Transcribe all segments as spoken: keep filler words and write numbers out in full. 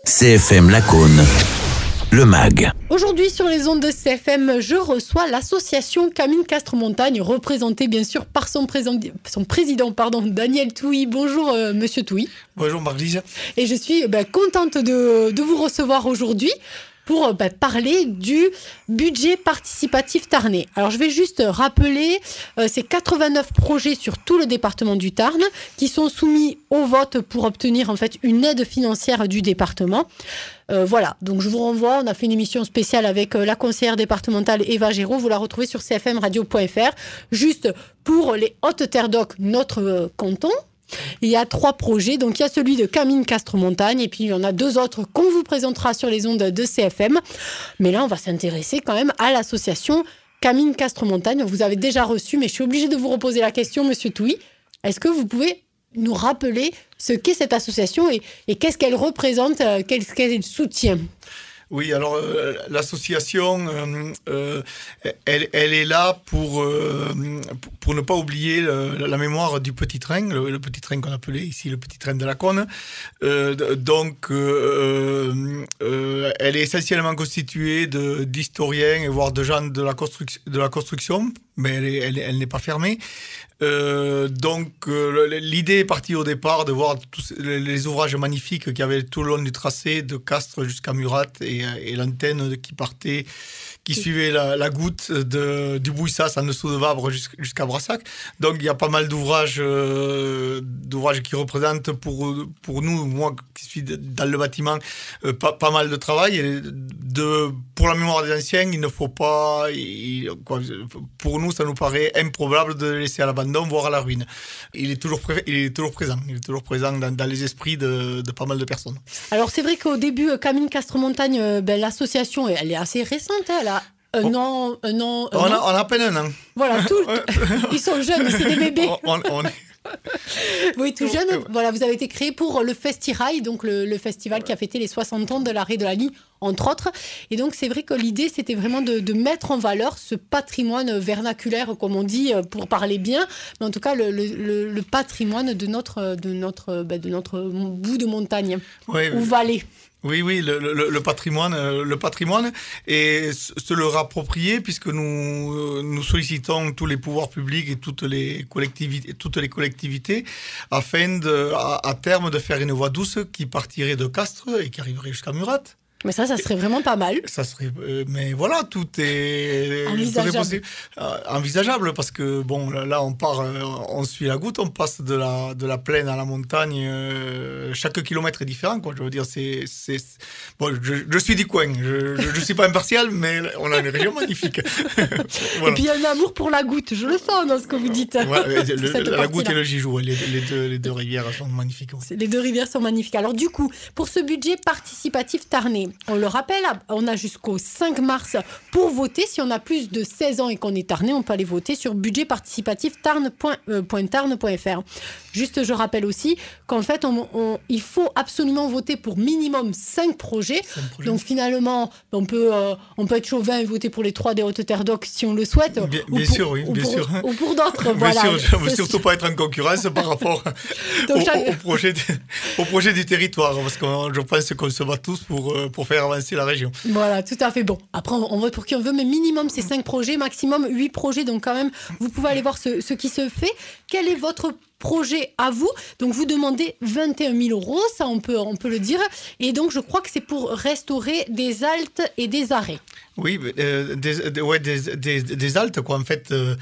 C F M Lacaune, le M A G. Aujourd'hui sur les ondes de C F M, je reçois l'association Camine Castres Montagne, représentée bien sûr par son, présent, son président pardon, Daniel Touy. Bonjour euh, Monsieur Touy. Bonjour Marlise. Et je suis ben, contente de, de vous recevoir aujourd'hui pour ben, parler du budget participatif tarnais. Alors je vais juste rappeler euh, ces quatre-vingt-neuf projets sur tout le département du Tarn qui sont soumis au vote pour obtenir en fait une aide financière du département. Euh, voilà, donc je vous renvoie, on a fait une émission spéciale avec euh, la conseillère départementale Eva Géraud, vous la retrouvez sur c f m radio point f r. Juste pour les Hautes-Terres d'Oc, notre euh, canton, il y a trois projets, donc il y a celui de Camine Castres Montagne et puis il y en a deux autres qu'on vous présentera sur les ondes de C F M. Mais là, on va s'intéresser quand même à l'association Camine Castres Montagne. Vous avez déjà reçu, mais je suis obligée de vous reposer la question, Monsieur Touy. Est-ce que vous pouvez nous rappeler ce qu'est cette association et, et qu'est-ce qu'elle représente, euh, qu'est-ce qu'elle soutient ? Oui, alors euh, l'association, euh, euh, elle, elle est là pour, euh, pour ne pas oublier le, la mémoire du petit train, le, le petit train qu'on appelait ici le petit train de Lacaune. Euh, donc, euh, euh, elle est essentiellement constituée de, d'historiens et voire de gens de la, construc- de la construction, mais elle, est, elle, elle n'est pas fermée. Euh, donc euh, l'idée est partie au départ de voir tous les, les ouvrages magnifiques qu'il y avait tout le long du tracé de Castres jusqu'à Murat et, et l'antenne qui partait, qui suivait la, la goutte de, du Bouissas en dessous de Vabre jusqu'à Brassac. Donc il y a pas mal d'ouvrages, euh, d'ouvrages qui représentent pour, pour nous, moi qui suis dans le bâtiment, euh, pas, pas mal de travail. Et de, pour la mémoire des anciens, il ne faut pas... Il, quoi, pour nous, ça nous paraît improbable de le laisser à l'abandon, voire à la ruine. Il est toujours, pré- il est toujours présent. Il est toujours présent dans, dans les esprits de, de pas mal de personnes. Alors c'est vrai qu'au début, Camine Castres Montagne, ben, l'association, elle est assez récente, hein, elle a un oh. an, un an, un on, a, an. on a à peine un an. Voilà, tout, ils sont jeunes, c'est des bébés. on, on est... Oui, tout jeune. Voilà, vous avez été créé pour le Festirail, donc le, le festival qui a fêté les soixante ans de l'arrêt de la ligne, entre autres. Et donc, c'est vrai que l'idée, c'était vraiment de, de mettre en valeur ce patrimoine vernaculaire, comme on dit, pour parler bien, mais en tout cas, le, le, le patrimoine de notre, de, notre, de notre bout de montagne oui, ou vallée. Oui, oui, le, le, le patrimoine, le patrimoine et se le rapproprier puisque nous nous sollicitons tous les pouvoirs publics et toutes les collectivités, toutes les collectivités afin de, à, à terme de faire une voie douce qui partirait de Castres et qui arriverait jusqu'à Murat. Mais ça, ça serait vraiment pas mal. Ça serait, euh, mais voilà, tout est envisageable. Possible, euh, envisageable parce que bon, là, on part, euh, on suit la goutte, on passe de la de la plaine à la montagne. Euh, chaque kilomètre est différent, quoi. Je veux dire, c'est, c'est bon. Je, je suis du coin. Je, je, je suis pas impartial, mais on a une région magnifique. Voilà. Et puis il y a un amour pour la goutte. Je le sens dans ce que vous dites. Ouais, le, la goutte et le Gijou, les, les deux les deux rivières sont magnifiques. Ouais. Les deux rivières sont magnifiques. Alors du coup, pour ce budget participatif tarnais, on le rappelle, on a jusqu'au cinq mars pour voter. Si on a plus de seize ans et qu'on est tarnais, on peut aller voter sur budget participatif tarn point tarn point f r. Juste, je rappelle aussi qu'en fait, on, on, il faut absolument voter pour minimum cinq projets. cinq projets. Donc finalement, on peut, euh, on peut être chauvin et voter pour les trois des Hautes-Terres d'Oc si on le souhaite. Bien, ou bien pour, sûr, oui, ou bien pour, sûr. Ou pour d'autres, bien voilà. Sûr, je ne veux surtout pas être en concurrence par rapport au, chaque... au, projet de, au projet du territoire, parce que je pense qu'on se bat tous pour, pour faire avancer la région. Voilà, tout à fait. Bon, après, on vote pour qui on veut, mais minimum, c'est cinq projets, maximum huit projets. Donc, quand même, vous pouvez aller voir ce, ce qui se fait. Quel est votre projet à vous? Donc, vous demandez vingt et un mille euros, ça, on peut, on peut le dire. Et donc, je crois que c'est pour restaurer des haltes et des arrêts. Oui, euh, des, des, ouais, des, des, des haltes, quoi, en fait... Euh...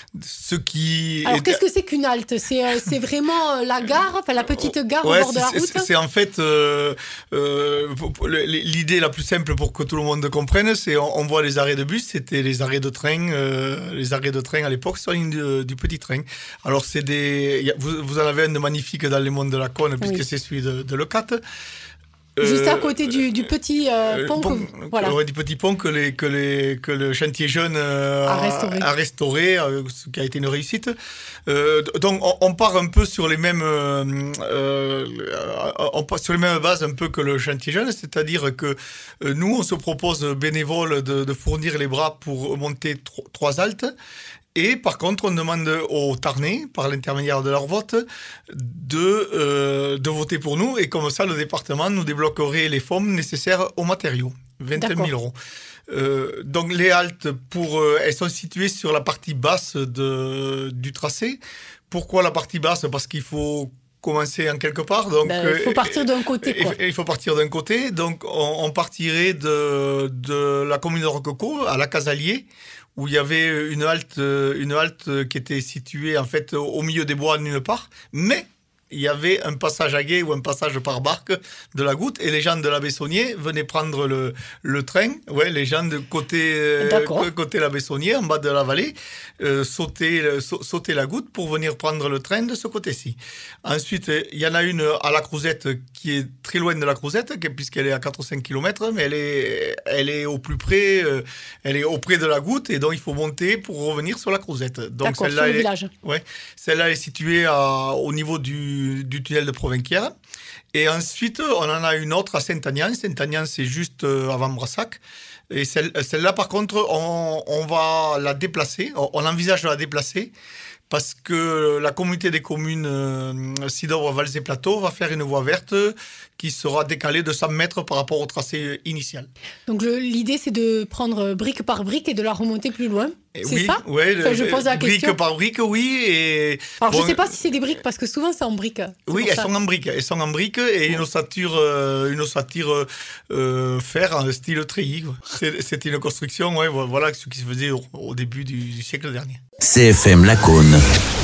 Ce qui Alors, est... qu'est-ce que c'est qu'une halte ? C'est, euh, c'est vraiment euh, la gare, enfin la petite gare ouais, au bord de la route ? c'est, c'est en fait euh, euh, l'idée la plus simple pour que tout le monde comprenne, c'est on, on voit les arrêts de bus, c'était les arrêts de train, euh, les arrêts de train à l'époque sur la ligne du, du petit train. Alors c'est des, vous, vous en avez un de magnifique dans les monts de Lacaune, puisque oui. c'est celui de, de Leucate. Juste à côté du, du petit euh, pont, pont que, voilà. Ouais, du petit pont que, les, que, les, que le chantier jeune euh, a restauré, a restauré euh, ce qui a été une réussite. Euh, donc on, on part un peu sur les mêmes euh, euh, on part sur les mêmes bases un peu que le chantier jeune, c'est-à-dire que euh, nous on se propose bénévoles de, de fournir les bras pour monter tro- trois haltes. Et par contre, on demande aux Tarnais, par l'intermédiaire de leur vote, de, euh, de voter pour nous. Et comme ça, le département nous débloquerait les fonds nécessaires aux matériaux, vingt et un mille euros. Euh, donc les haltes, pour, euh, elles sont situées sur la partie basse de, du tracé. Pourquoi la partie basse ? Parce qu'il faut commencer en quelque part. Donc, ben, il faut partir d'un côté. Quoi. Il faut partir d'un côté. Donc on, on partirait de, de la commune de Roquecourt à la Casalier, où il y avait une halte, une halte qui était située en fait au milieu des bois nulle part, mais il y avait un passage à gué ou un passage par barque de la Goutte, et les gens de la Bessonnier venaient prendre le, le train, ouais, les gens de côté, euh, côté la Bessonnier, en bas de la vallée, euh, sautaient, sautaient la Goutte pour venir prendre le train de ce côté-ci. Ensuite, il y en a une à la Crouzette qui est très loin de la Crouzette, puisqu'elle est à quatre ou cinq kilomètres, mais elle est, elle est au plus près, euh, elle est auprès de la Goutte, et donc il faut monter pour revenir sur la Crouzette. Donc D'accord, celle-là, sur le est, village. Ouais, celle-là est située à, au niveau du du tunnel de Provenquières. Et ensuite, on en a une autre à Saint-Agnans. Saint-Agnans, c'est juste avant Brassac. Et celle, celle-là, par contre, on, on va la déplacer. On envisage de la déplacer parce que la communauté des communes euh, Sidovre, Vals et Plateau va faire une voie verte qui sera décalée de cent mètres par rapport au tracé initial. Donc le, l'idée, c'est de prendre brique par brique et de la remonter plus loin. C'est oui, ça ouais, enfin, je pose la brique question. par brique, oui. Et Alors, bon, je ne sais pas si c'est des briques, parce que souvent, c'est en briques. C'est oui, elles sont en briques. Elles sont en briques et une ossature, euh, une ossature euh, fer en style treillis. C'est, c'était une construction, ouais, voilà ce qui se faisait au, au début du, du siècle dernier. C F M Lacaune,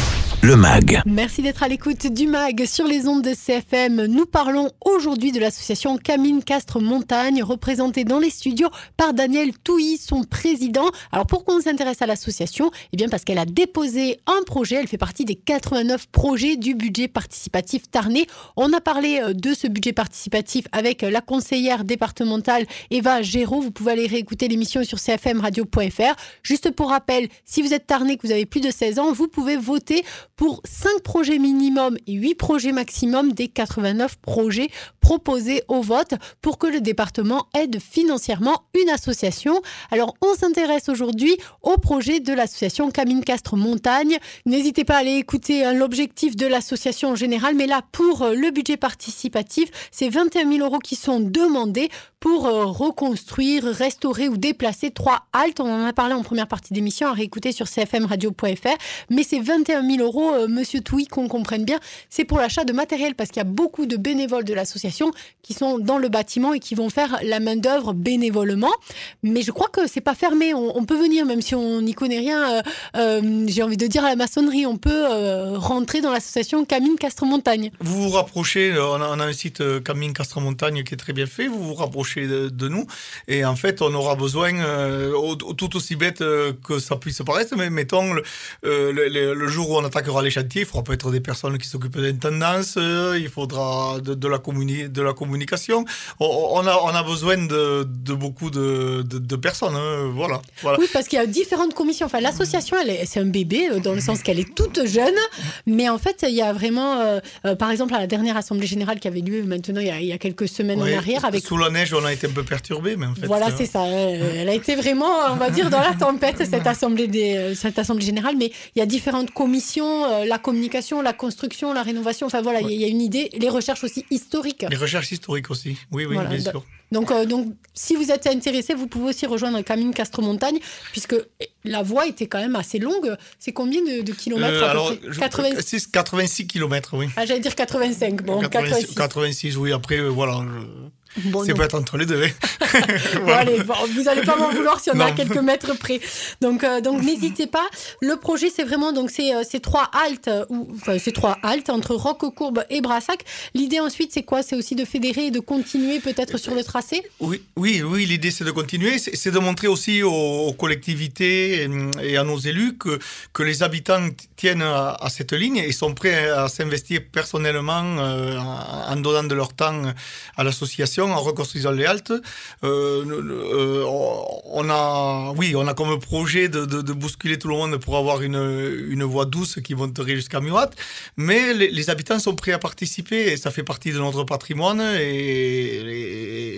le M A G. Merci d'être à l'écoute du M A G sur les ondes de C F M. Nous parlons aujourd'hui de l'association Camine Castres Montagne, représentée dans les studios par Daniel Touilly, son président. Alors pourquoi on s'intéresse à l'association ? Eh bien parce qu'elle a déposé un projet, elle fait partie des quatre-vingt-neuf projets du budget participatif tarnais. On a parlé de ce budget participatif avec la conseillère départementale Eva Géraud. Vous pouvez aller réécouter l'émission sur c f m radio point f r. Juste pour rappel, si vous êtes tarnais, que vous avez plus de seize ans, vous pouvez voter pour cinq projets minimum et huit projets maximum des quatre-vingt-neuf projets proposés au vote pour que le département aide financièrement une association. Alors, on s'intéresse aujourd'hui au projet de l'association Camine Castres Montagne. N'hésitez pas à aller écouter hein, l'objectif de l'association en général, mais là, pour euh, le budget participatif, c'est vingt et un mille euros qui sont demandés pour euh, reconstruire, restaurer ou déplacer trois haltes. On en a parlé en première partie d'émission, à réécouter sur c f m radio point f r. Mais c'est vingt et un mille euros, euh, monsieur Touilly, qu'on comprenne bien, c'est pour l'achat de matériel, parce qu'il y a beaucoup de bénévoles de l'association qui sont dans le bâtiment et qui vont faire la main-d'œuvre bénévolement. Mais je crois que c'est pas fermé. On, on peut venir, même si on n'y connaît rien, euh, euh, j'ai envie de dire à la maçonnerie, on peut euh, rentrer dans l'association Camine Castres Montagne. Vous vous rapprochez, on a, on a un site euh, Camine Castres Montagne qui est très bien fait, vous vous rapprochez de, de nous, et en fait on aura besoin, euh, au, tout aussi bête euh, que ça puisse paraître, mais mettons le, euh, le, le jour où on attaquera les chantiers, il faudra peut-être des personnes qui s'occupent d'intendance, euh, il faudra de, de, la communi- de la communication, on, on, a, on a besoin de, de beaucoup de, de, de personnes, hein, voilà, voilà. Oui, parce qu'il y a différentes commissions, enfin l'association elle est, c'est un bébé dans le sens qu'elle est toute jeune, mais en fait il y a vraiment, euh, euh, par exemple à la dernière assemblée générale qui avait lieu maintenant il y a, il y a quelques semaines oui, en arrière. Avec... Sous la neige on a été un peu perturbés, mais en fait... Voilà, c'est, c'est ça, elle a été vraiment, on va dire, dans la tempête cette assemblée, des, cette assemblée générale, mais il y a différentes commissions, euh, la communication, la construction, la rénovation, enfin voilà, il ouais. y, y a une idée, les recherches aussi historiques. Les recherches historiques aussi, oui, oui, voilà, bien donc, sûr. Donc, euh, donc, si vous êtes intéressé, vous pouvez aussi rejoindre Camine Castres Montagne, puisque la voie était quand même assez longue. C'est combien de, de kilomètres euh, à alors, peu près quatre-vingt-six quatre-vingt-six kilomètres, oui. Ah, j'allais dire quatre-vingt-cinq. Bon, quatre-vingt-six. quatre-vingt-six, oui, après, euh, voilà... Je... Bon, c'est peut-être entre les deux. Hein. Bon, voilà. Allez, bon, vous n'allez pas m'en vouloir si on est à quelques mètres près. Donc, euh, donc n'hésitez pas. Le projet, c'est vraiment donc c'est euh, ces trois haltes ou enfin ces trois haltes entre Roquecourt et Brassac. L'idée ensuite, c'est quoi ? C'est aussi de fédérer et de continuer peut-être sur le tracé. Oui, oui, oui. L'idée, c'est de continuer. C'est, c'est de montrer aussi aux, aux collectivités et, et à nos élus que que les habitants tiennent à, à cette ligne et sont prêts à s'investir personnellement euh, en, en donnant de leur temps à l'association, en reconstruisant les haltes. Euh, euh, on a, oui, on a comme projet de, de, de bousculer tout le monde pour avoir une, une voie douce qui monterait jusqu'à Murat, mais les, les habitants sont prêts à participer et ça fait partie de notre patrimoine et, et,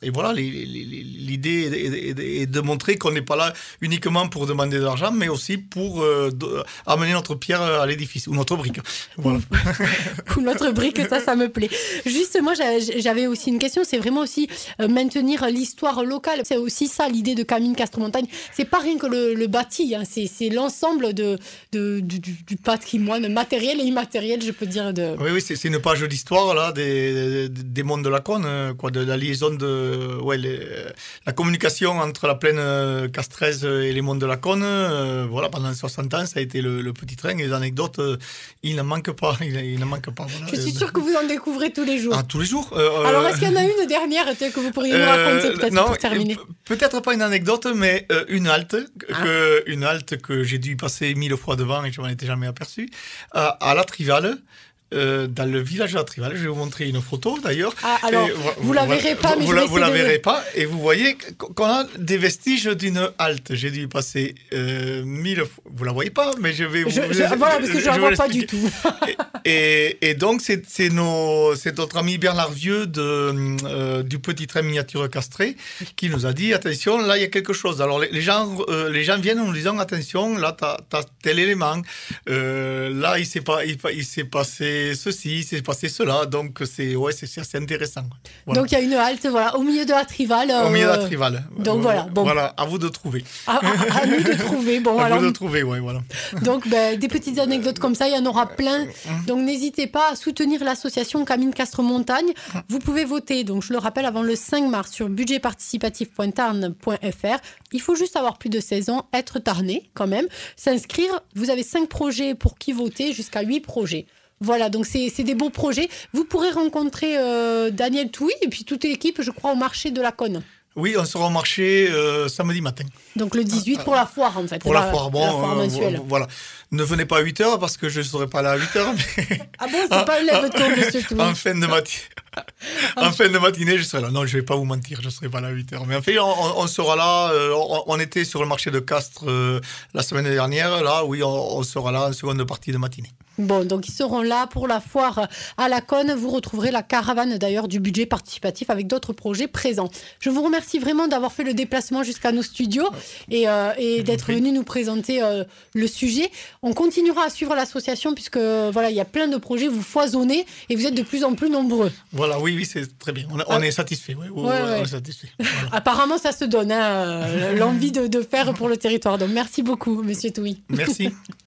et voilà, les, les, l'idée est, est, est de montrer qu'on n'est pas là uniquement pour demander de l'argent, mais aussi pour euh, de, amener notre pierre à l'édifice, ou notre brique. Voilà. Ou notre brique, ça, ça me plaît. Juste, moi, j'avais aussi une question, c'est vraiment aussi euh, maintenir l'histoire locale. C'est aussi ça, l'idée de Camine Castres-Montagne. C'est pas rien que le, le bâti, hein. c'est, c'est l'ensemble de, de, du, du patrimoine matériel et immatériel, je peux dire. De... Oui, oui, c'est, c'est une page d'histoire, là, des, des, des monts de la Cône, quoi, de la liaison de... Ouais, les, la communication entre la plaine castraise et les monts de la Cône. Euh, voilà, pendant soixante ans, ça a été le, le petit train. Et les anecdotes, euh, il n'en manque pas. Il, il n'en manque pas. Voilà. Je suis sûre que vous en découvrez tous les jours. Ah, tous les jours. Euh, Alors, est-ce qu'il y en a une dernière que vous pourriez nous raconter, peut-être, non, pour terminer? Peut-être pas une anecdote, mais euh, une halte, ah. que, une halte que j'ai dû passer mille fois devant et je m'en étais jamais aperçu, à, à La Trivale. Euh, dans le village de La Trivale, je vais vous montrer une photo d'ailleurs. Ah, alors, et, vous, vous la verrez pas, mais vous, je vais vous la de... verrez pas, et vous voyez qu'on a des vestiges d'une halte. J'ai dû y passer euh, mille fois. Vous la voyez pas, mais je vais vous. Je, je, je, voilà, parce que je, je la vois pas du tout. et, et, et donc c'est, c'est nos, c'est notre ami Bernard Vieux de euh, du Petit Train Miniature Castré qui nous a dit attention, là il y a quelque chose. Alors les, les gens, euh, les gens viennent en nous disant attention, là t'as, t'as tel élément, euh, là il s'est pas, il, il s'est passé ceci, c'est passé cela, donc c'est, ouais, c'est, c'est assez intéressant. Voilà. Donc il y a une halte, voilà, au milieu de La Trivale. Euh... Au milieu de La Trivale. Donc voilà. Bon. Voilà, à vous de trouver. À, à, à nous de trouver. Bon, à alors... vous de trouver, ouais, voilà. Donc ben, des petites anecdotes comme ça, il y en aura plein. Donc n'hésitez pas à soutenir l'association Camine Castres-Montagne. Vous pouvez voter, donc je le rappelle, avant le cinq mars sur budget participatif point tarn point f r. Il faut juste avoir plus de seize ans, être tarnais quand même, s'inscrire. Vous avez cinq projets pour qui voter, jusqu'à huit projets. Voilà, donc c'est, c'est des beaux projets. Vous pourrez rencontrer euh, Daniel Touy et puis toute l'équipe, je crois, au marché de la Cône. Oui, on sera au marché euh, samedi matin. Donc le dix-huit pour la foire, en fait. Pour la, la foire, bon. La foire mensuelle. Euh, voilà. Ne venez pas à huit heures parce que je ne serai pas là à huit heures. Mais... Ah bon, c'est pas le lève-tôt, monsieur Touy. En fin de matinée. En fin de matinée, je serai là. Non, je ne vais pas vous mentir, je ne serai pas là à huit heures. Mais en fait, on, on sera là. Euh, on, on était sur le marché de Castres euh, la semaine dernière. Là, oui, on, on sera là en seconde partie de matinée. Bon, donc ils seront là pour la foire à la Cône. Vous retrouverez la caravane d'ailleurs du budget participatif avec d'autres projets présents. Je vous remercie vraiment d'avoir fait le déplacement jusqu'à nos studios et, euh, et d'être venu nous présenter euh, le sujet. On continuera à suivre l'association puisque voilà, il y a plein de projets, vous foisonnez et vous êtes de plus en plus nombreux. Voilà, oui, oui, c'est très bien. On, on ah. est satisfait. Oui, oui, ouais, ouais. On est satisfait. Voilà. Apparemment, ça se donne, hein, l'envie de, de faire pour le territoire. Donc merci beaucoup, monsieur Touy. Merci.